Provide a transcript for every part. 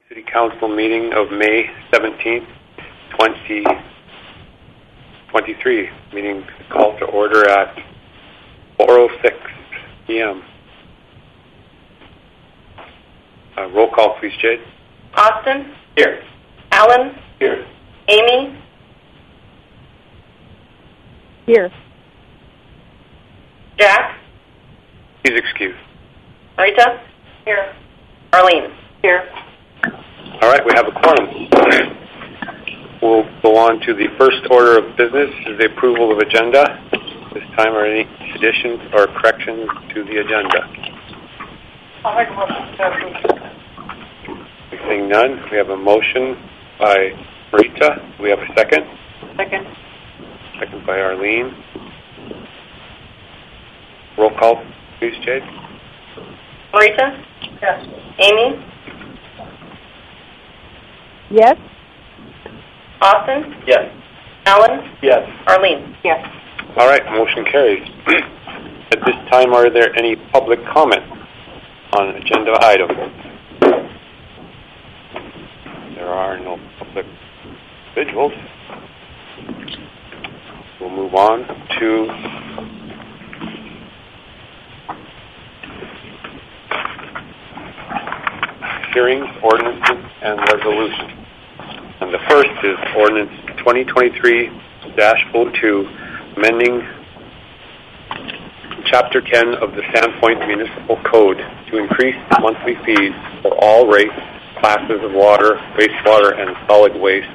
City Council meeting of May 17th, 2023. Meeting called to order at 4:06 p.m. Roll call, please, Jade. Austin? Here. Alan? Here. Amy? Here. Jack? Please excuse. Rita? Here. Arlene? Here. All right, we have a quorum. We'll go on to the first order of business, is the approval of agenda. This time, are any additions or corrections to the agenda? I'll make a motion to approve. Seeing none, we have a motion by Rita. Do we have a second? Second. Second by Arlene. Roll call, please, Jade. Rita? Yes. Amy? Yes. Austin? Yes. Alan? Yes. Arlene? Yes. All right, motion carries. At this time, are there any public comment on agenda items? There are no public individuals. We'll move on to hearings, ordinances, and resolutions. And the first is ordinance 2023-02, amending Chapter 10 of the Sandpoint Municipal Code to increase monthly fees for all rates, classes of water, wastewater, and solid waste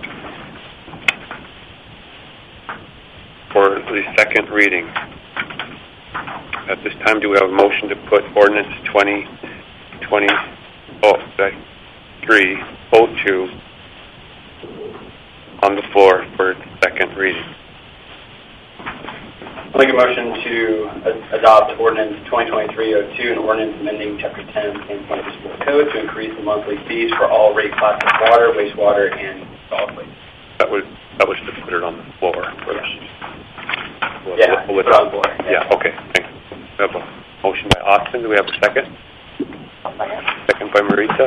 for the second reading. At this time, do we have a motion to put ordinance 2023-02 on the floor for second reading? I'll make a motion to adopt ordinance 2023-02, an ordinance amending Chapter 10 of the Sandpoint Municipal Code to increase the monthly fees for all rate classes of water, wastewater, and solid waste. That was to put it on the floor first. We'll put it on the floor. Yeah, okay, thanks. We have a motion by Austin. Do we have a second? Second by Marita.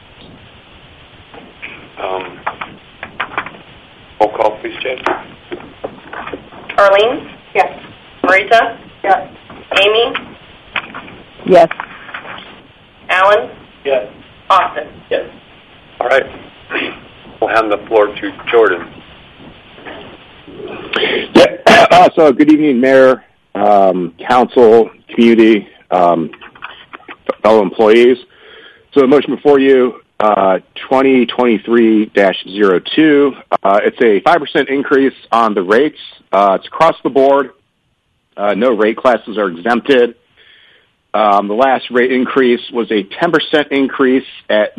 Roll call, please, Jay. Arlene? Yes. Rita? Yes. Amy? Yes. Alan? Yes. Austin? Yes. All right. We'll hand the floor to Jordan. So, good evening, Mayor, Council, community, fellow employees. So, the motion before you, 2023-02. It's a 5% increase on the rates. It's across the board. No rate classes are exempted. The last rate increase was a 10% increase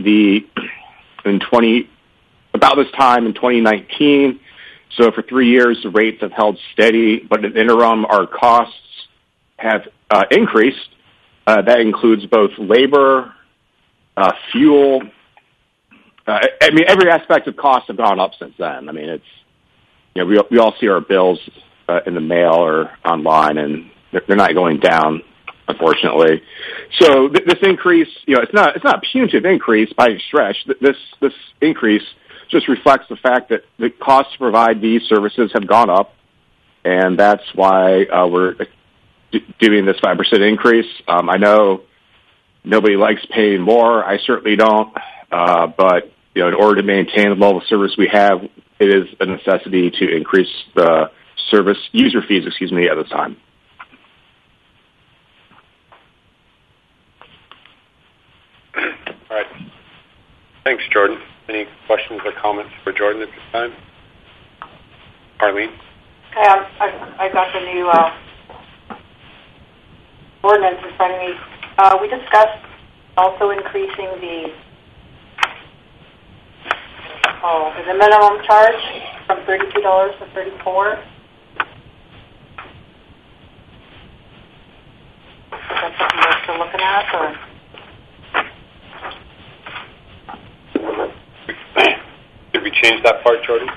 about this time in 2019. So for 3 years, the rates have held steady, but in the interim, our costs have increased. That includes both labor, fuel. Every aspect of costs have gone up since then. We all see our bills in the mail or online, and they're not going down, unfortunately. So this increase, it's not a punitive increase by any stretch. This increase just reflects the fact that the costs to provide these services have gone up, and that's why we're doing this 5% increase. I know nobody likes paying more. I certainly don't. But in order to maintain the level of service we have, it is a necessity to increase the user fees at this time. All right. Thanks, Jordan. Any questions or comments for Jordan at this time? Arlene? I got the new ordinance in front of me. We discussed also increasing the minimum charge from $32 to $34. Is that something we're still looking at, or? Did we change that part, Jordan?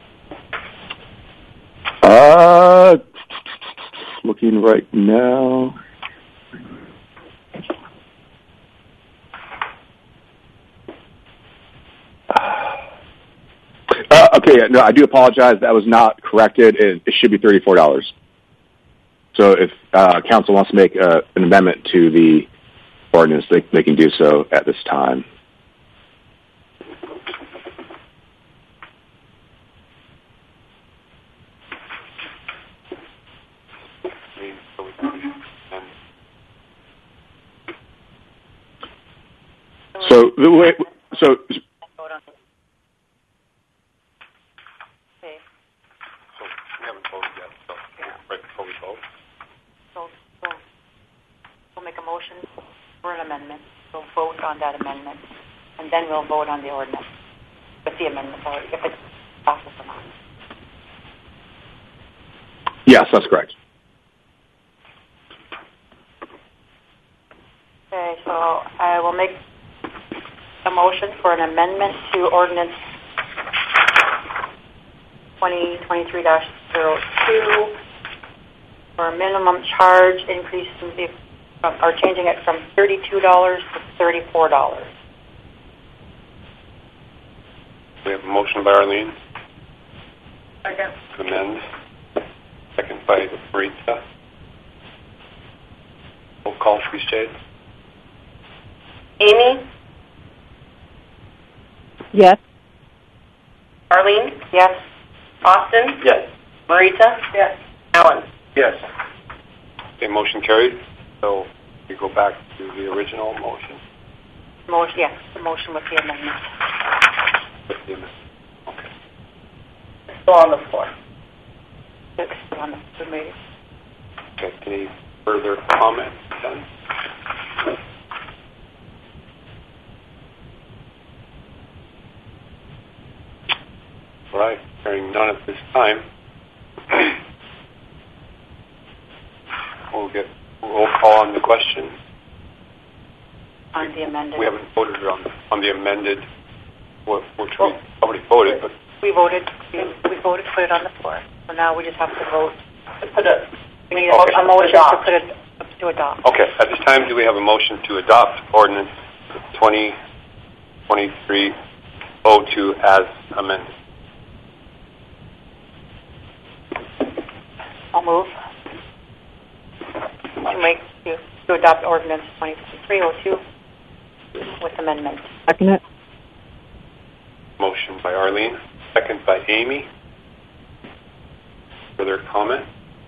Looking right now. Okay, no, I do apologize. That was not corrected. It should be $34. So if council wants to make an amendment to the ordinance, they can do so at this time. So the way, so Vote on it. Okay. So we haven't voted yet, so right before we vote. So we'll make a motion for an amendment. We'll vote on that amendment, and then we'll vote on the ordinance with the amendment, or if it's passes or not. yes, that's correct. Okay, so I will make a motion for an amendment to ordinance 2023-02 for a minimum charge increase or changing it from $32 to $34. We have a motion by Arlene. Second. To amend. Second by Marita. Roll call, please, Jade. Amy? Yes. Arlene? Yes. Austin? Yes. Marita? Yes. Alan? Yes. Okay, motion carried. So we go back to the original motion. Motion, yes, the motion with the amendment. With the amendment. Okay. Still on the floor. It's on the meeting. Okay, any further comments then? All right, hearing none at this time. We'll get roll call on the question. On the amended. We haven't voted on the amended, which we already voted, but We voted to put it on the floor. So now we just have to vote. We need a motion to put it to adopt. okay. At this time, do we have a motion to adopt ordinance 2023-02 as amended? I'll move. To adopt ordinance 2023-02 with amendment. Second it. Motion by Arlene, second by Amy. Further comment?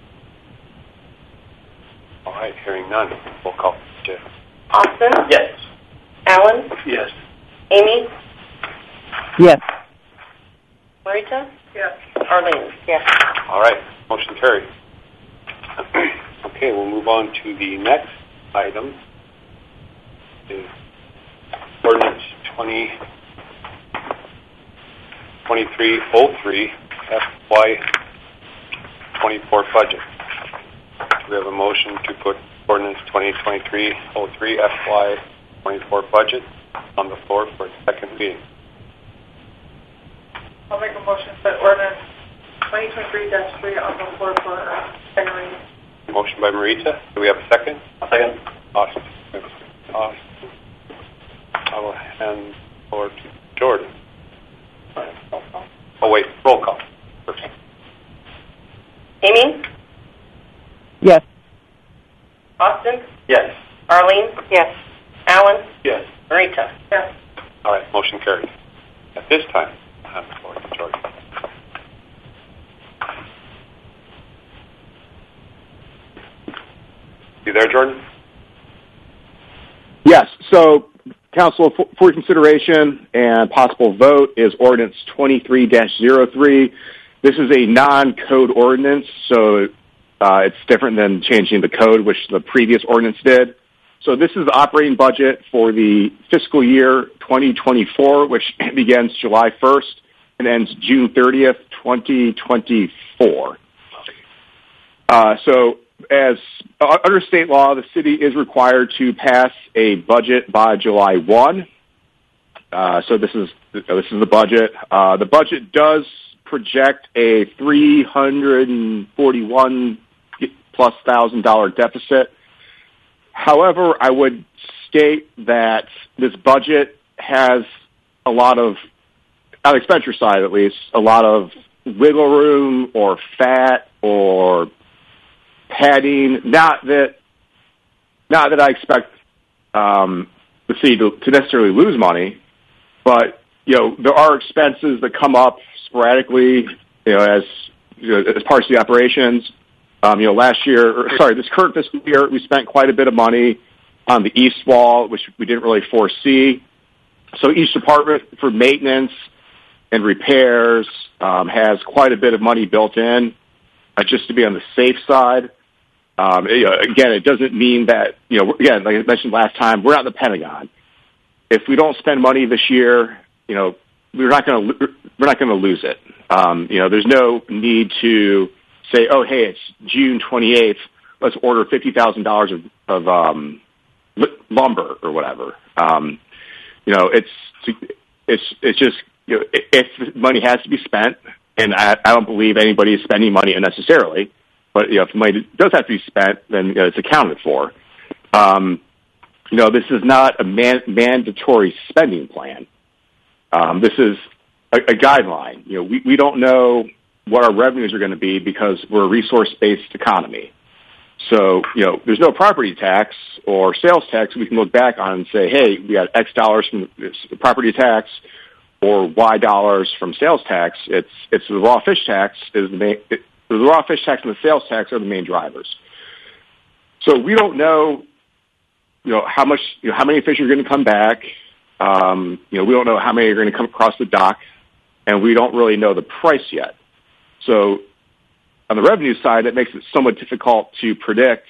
All right, hearing none. We'll call Jeff. Austin? Yes. Alan? Yes. Amy? Yes. Marita? Yes. Arlene? Yes. All right, motion carried. Okay, we'll move on to the next item. Is ordinance 2303 FY24 budget. We have a motion to put ordinance 2023-03 FY24 budget on the floor for its second reading. I'll make a motion to put ordinance 2023-3 on the floor for second reading. Motion by Marita. Do we have a second? Second. Austin. I will hand the floor to Jordan. Oh, wait. Roll call first. Amy? Yes. Austin? Yes. Arlene? Yes. Alan? Yes. Marita? Yes. All right. Motion carried. At this time, I hand the floor to Jordan. You there, Jordan? Yes. So, council, for consideration and possible vote is ordinance 23-03. This is a non-code ordinance, so it's different than changing the code, which the previous ordinance did. So this is the operating budget for the fiscal year 2024, which begins July 1st and ends June 30th, 2024. So as under state law, the city is required to pass a budget by July 1. So this is the budget. The budget does project a $341,000+ deficit. However, I would state that this budget has a lot of on the expenditure side at least, a lot of wiggle room or fat or padding. Not that I expect the city to necessarily lose money, but there are expenses that come up sporadically, as parts of the operations. This current fiscal year, we spent quite a bit of money on the east wall, which we didn't really foresee. So each department for maintenance and repairs has quite a bit of money built in, just to be on the safe side. Again, it doesn't mean that, again, like I mentioned last time, we're not the Pentagon. If we don't spend money this year, we're not going to lose it. There's no need to say, oh, hey, it's June 28th. Let's order $50,000 of lumber or whatever. It's just, if money has to be spent, and I don't believe anybody is spending money unnecessarily, but if money does have to be spent, then it's accounted for. This is not a mandatory spending plan. This is a guideline. We don't know what our revenues are going to be because we're a resource-based economy. So, there's no property tax or sales tax we can look back on and say, hey, we got X dollars from the property tax or Y dollars from sales tax. It's the raw fish tax the raw fish tax and the sales tax are the main drivers. So we don't know, how many fish are going to come back. We don't know how many are going to come across the dock, and we don't really know the price yet. So on the revenue side, that makes it somewhat difficult to predict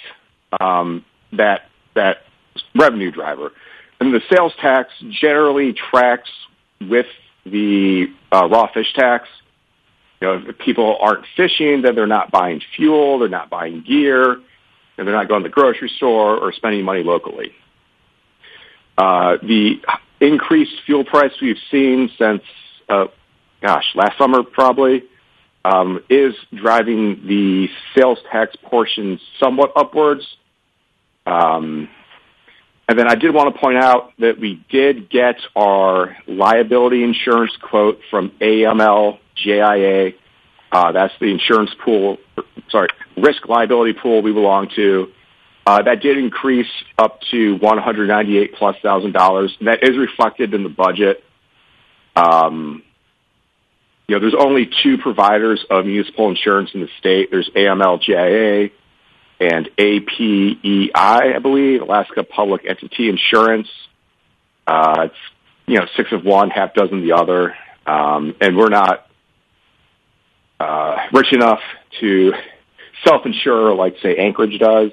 that revenue driver. And the sales tax generally tracks with the raw fish tax. If people aren't fishing, then they're not buying fuel, they're not buying gear, and they're not going to the grocery store or spending money locally. The increased fuel price we've seen since, last summer probably, is driving the sales tax portion somewhat upwards. And then I did want to point out that we did get our liability insurance quote from AML-JIA. That's the insurance pool, risk liability pool we belong to. That did increase up to $198,000+. That is reflected in the budget. There's only two providers of municipal insurance in the state. There's AML-JIA and APEI, I believe, Alaska Public Entity Insurance. It's 6 of one, half dozen the other. And we're not rich enough to self-insure like, say, Anchorage does.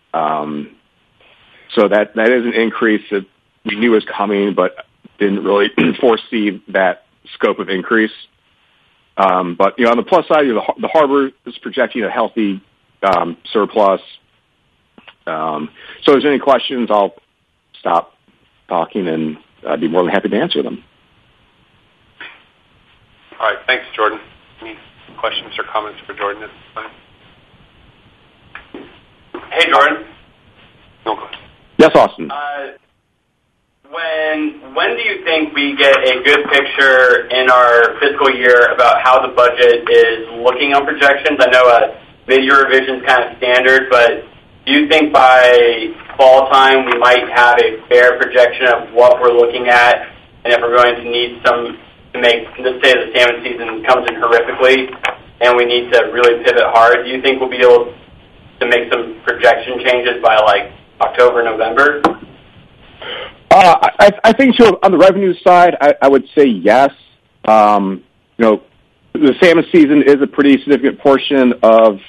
So that is an increase that we knew was coming, but didn't really foresee that scope of increase. But on the plus side, the harbor is projecting a healthy surplus. So if there's any questions, I'll stop talking, and I'd be more than happy to answer them. All right, thanks, Jordan. Any questions or comments for Jordan at this time? Hey, Jordan. No question. Yes, Austin. When do you think we get a good picture in our fiscal year about how the budget is looking on projections? I know a mid-year revision is kind of standard, but do you think by fall time we might have a fair projection of what we're looking at, and if we're going to need some to make, let's say the salmon season comes in horrifically and we need to really pivot hard, do you think we'll be able to make some projection changes by like October, November? I think so. On the revenue side, I would say yes. The salmon season is a pretty significant portion of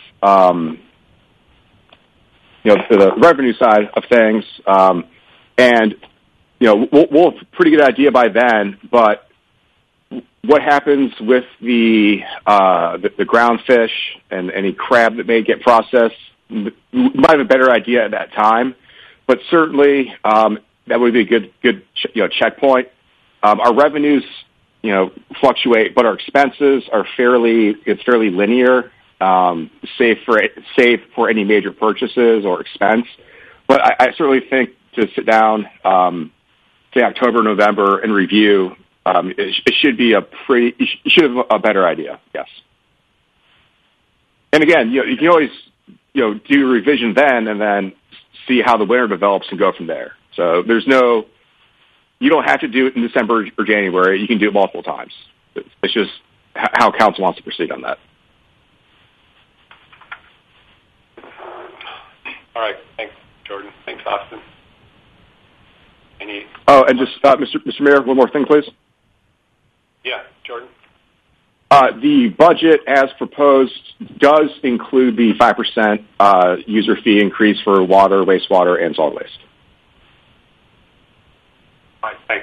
the revenue side of things, and we'll have a pretty good idea by then. But what happens with the ground fish and any crab that may get processed, we might have a better idea at that time. But certainly, that would be a good checkpoint. Our revenues, fluctuate, but our expenses are fairly linear, save for any major purchases or expense. But I certainly think to sit down, say October, November, and review it should be you should have a better idea. Yes. And again, you can always, do a revision then and then see how the winter develops and go from there. So you don't have to do it in December or January. You can do it multiple times. It's just how council wants to proceed on that. All right. Thanks, Jordan. Thanks, Austin. And just, Mr. Mayor, one more thing, please. Yeah, Jordan. The budget as proposed does include the 5% user fee increase for water, wastewater, and solid waste. All right, thanks.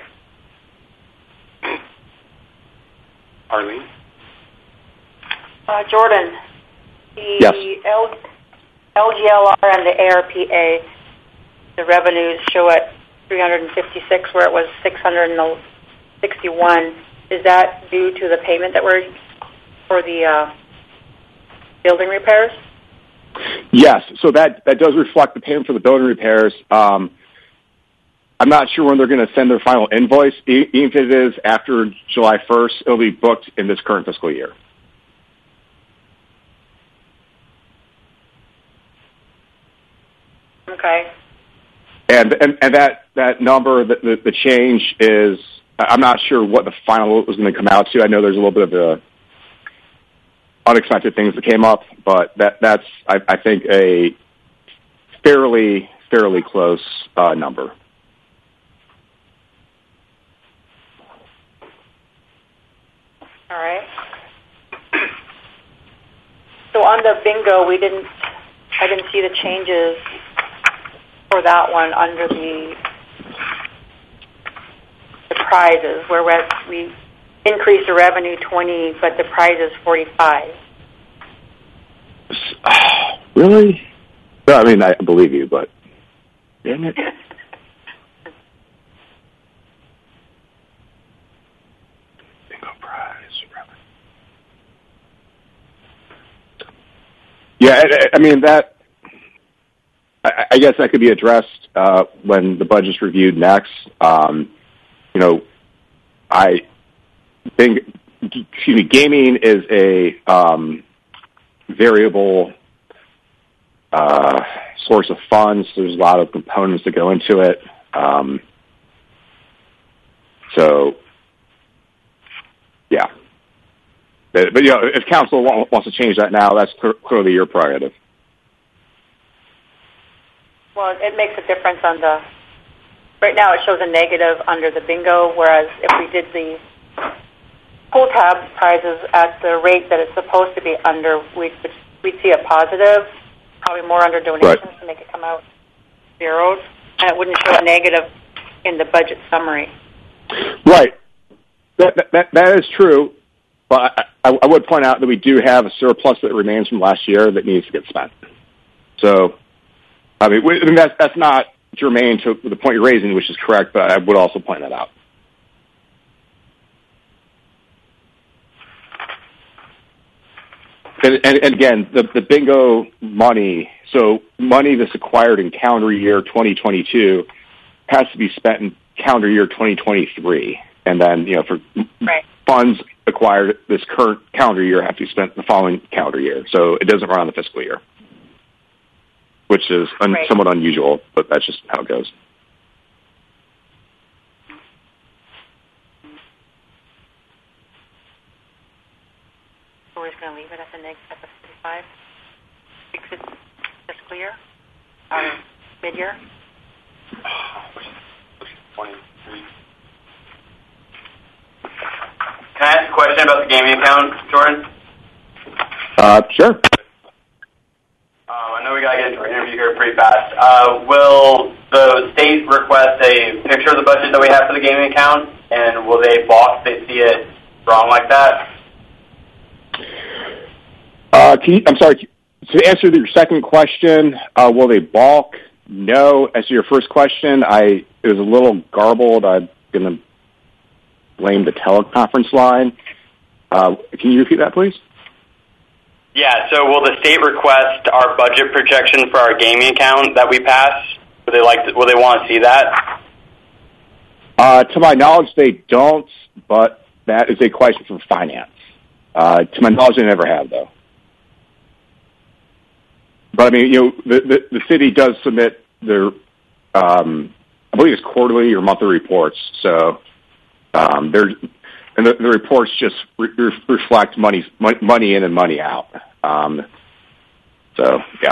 Arlene? Jordan, the Yes. LGLR and the ARPA, the revenues show at 356 where it was 661. Is that due to the payment that we're for the building repairs? Yes, so that does reflect the payment for the building repairs. I'm not sure when they're going to send their final invoice. Even if it is after July 1st, it'll be booked in this current fiscal year. Okay. And that number, the change is, I'm not sure what the final was going to come out to. I know there's a little bit of the unexpected things that came up, but that's I think a fairly close number. All right. So on the bingo, I didn't see the changes for that one under the prizes, where we increased the revenue 20, but the prize is 45. Really? Well, I mean, I believe you, but damn it. Bingo prize. Yeah, I mean, that, I guess that could be addressed when the budget's reviewed next. I think, gaming is a variable source of funds. There's a lot of components that go into it. So, yeah. But if council wants to change that now, that's clearly your prerogative. Well, it makes a difference on the... Right now it shows a negative under the bingo, whereas if we did the pull tab prizes at the rate that it's supposed to be under, we'd see a positive, probably more under donations right, to make it come out zeros, and it wouldn't show a negative in the budget summary. Right. That is true, but I would point out that we do have a surplus that remains from last year that needs to get spent. So, I mean that's not germane to the point you're raising, which is correct, but I would also point that out. And again, the bingo money, so money that's acquired in calendar year 2022 has to be spent in calendar year 2023. And then, for right, funds acquired this current calendar year have to be spent the following calendar year. So it doesn't run on the fiscal year, which is right, somewhat unusual, but that's just how it goes. So we're just going to leave it at the negative 35? Fix it fiscal year? Mid-year? 23. Can I ask a question about the gaming account, Jordan? Sure. I know we got to get into our interview here pretty fast. Will the state request a picture of the budget that we have for the gaming account, and will they balk if they see it wrong like that? I'm sorry, to answer your second question, will they balk? No. As to your first question, it was a little garbled. I'm going to blame the teleconference line. Can you repeat that, please? Yeah, so will the state request our budget projection for our gaming account that we pass? Will they want to see that? To my knowledge, they don't, but that is a question for finance. To my knowledge, they never have, though. But, I mean, the city does submit their, I believe it's quarterly or monthly reports. So, the reports just reflect money in and money out. So, yeah.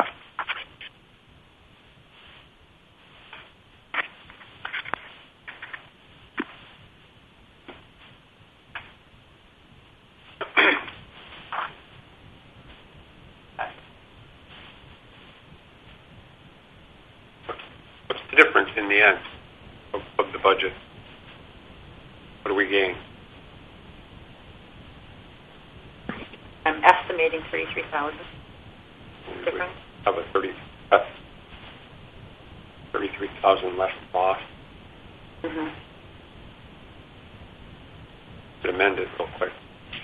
What's the difference in the end of the budget? What do we gain? I'm estimating 33,000 difference. Have a 33,000 less loss. Mm-hmm. Could amend it real quick.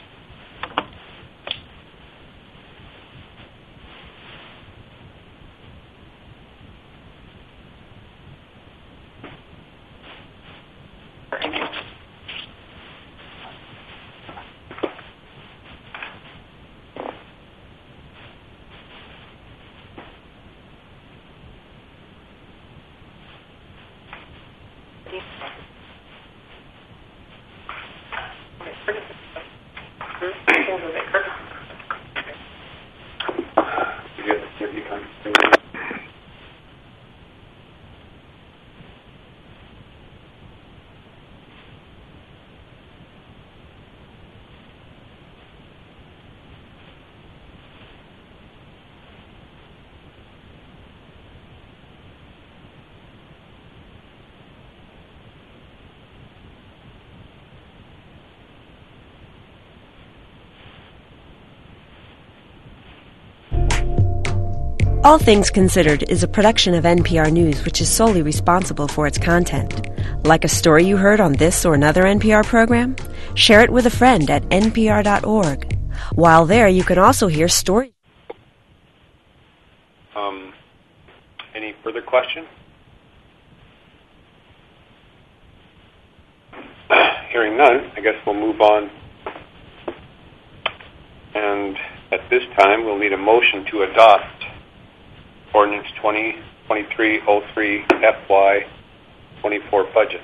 All Things Considered is a production of NPR News, which is solely responsible for its content. Like a story you heard on this or another NPR program? Share it with a friend at npr.org. While there, you can also hear stories. Any further questions? Hearing none, I guess we'll move on. And at this time, we'll need a motion to adopt Ordinance 2023-03 FY24 budget.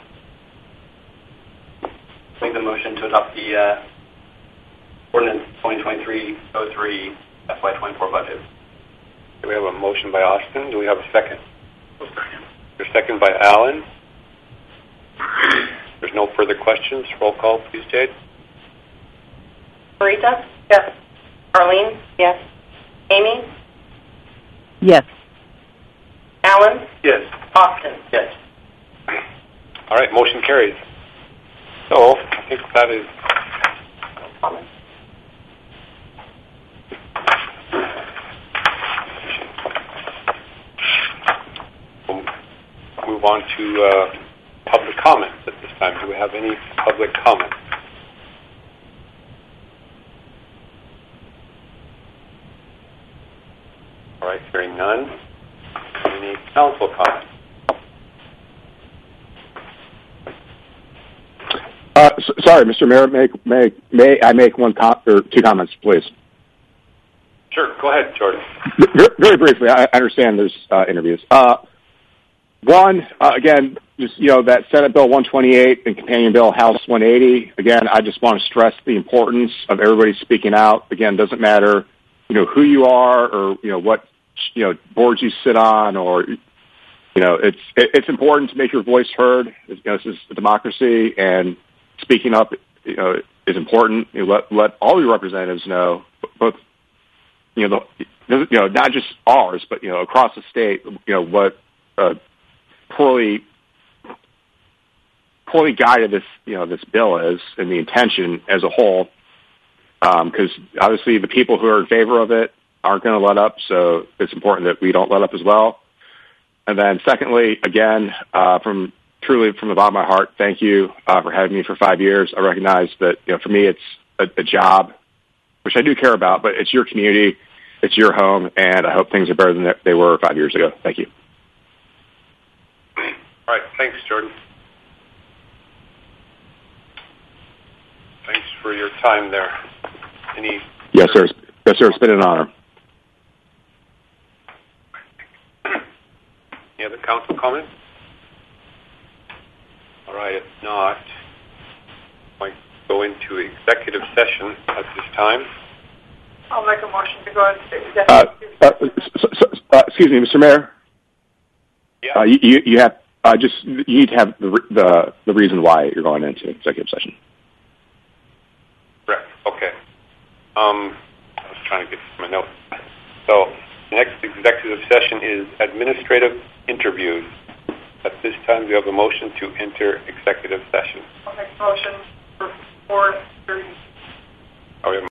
Make the motion to adopt the Ordinance 2023-03 FY24 budget. Do we have a motion by Austin? Do we have a second? A second by Alan. There's no further questions. Roll call, please, Jade. Marita? Yes. Arlene? Yes. Amy? Yes. Alan? Yes. Austin? Yes. All right, motion carries. So I think that is we'll move on to public comments at this time. Do we have any public comments? All right, hearing none. Any council comments? Sorry, Mr. Mayor, may I make two comments, please? Sure, go ahead, Jordan. Very briefly, I understand there's interviews. One, again, just, that Senate Bill 128 and Companion Bill House 180, again, I just want to stress the importance of everybody speaking out. Again, doesn't matter, who you are or, what, boards you sit on or, it's important to make your voice heard. This is a democracy, and speaking up, is important. Let all your representatives know, both, not just ours, but across the state, what poorly guided this bill is, and the intention as a whole. Because obviously the people who are in favor of it aren't going to let up, so it's important that we don't let up as well. And then, secondly, again, from the bottom of my heart, thank you for having me for 5 years. I recognize that, for me, it's a job, which I do care about, but it's your community, it's your home, and I hope things are better than they were 5 years ago. Thank you. All right, thanks, Jordan. for your time there. Any? Yes, sir. Yes, sir. It's been an honor. Any other council comments? All right, if not, I might go into executive session at this time. I'll make a motion to go into executive. Excuse me, Mr. Mayor. Yeah. You have you need to have the reason why you're going into executive session. Correct. Okay. I was trying to get to my notes. So the next executive session is administrative interviews. At this time, we have a motion to enter executive session. I'll make a motion for 4:30. Oh, we have